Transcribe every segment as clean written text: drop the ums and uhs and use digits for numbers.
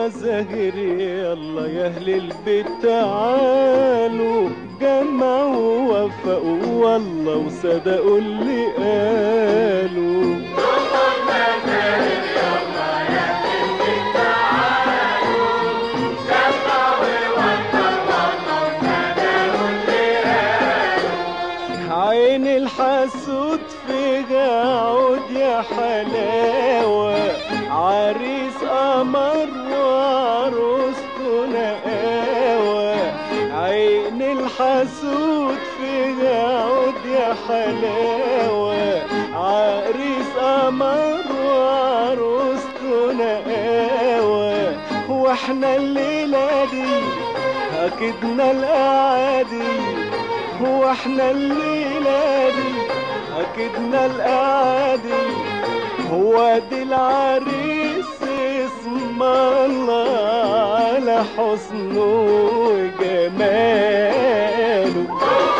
المزاهر يلا يا اهل البيت تعالوا، جمعوا ووفقوا والله وصدقوا اللي قالوا. عين الحسود فيها عود يا حلاوة، عريس قمر وعروسته نقاوة. عين الحسود فيها عود يا حلاوة، عريس قمر وعروسته نقاوة. واحنا الليلة دي أكدنا الأعادي، واحنا الليلة دي أكدنا الأعادي. هو دي العريس اسم الله على حسنه وجماله.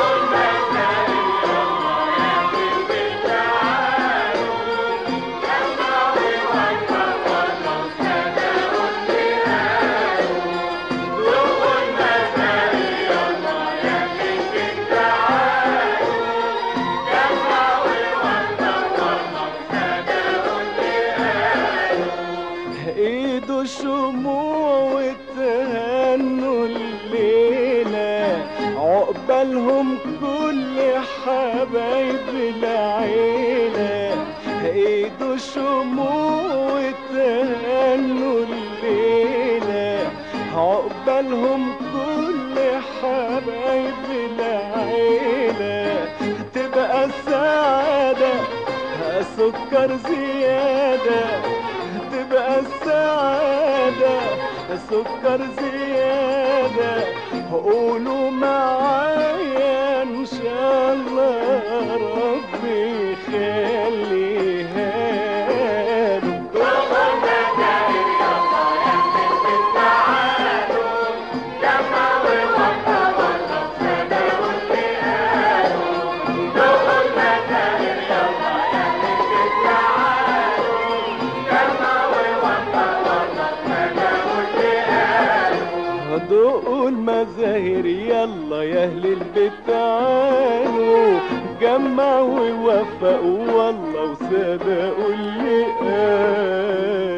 ايدوا الشموع وتهنوا الليلة، عقبالهم كل حبايب العيلة. ايدوا الشموع وتهنوا الليلة، عقبالهم كل حبايب العيلة. تبقى السعادة سكر زيادة، تبقى السعادة سكر زيادة. قولوا معايا إن شاء الله ربي يخليها له. دقوا المزاهر يلا يا اهل البيت تعالوا، جمعوا ووفقوا والله وصدقوا اللي قالوا.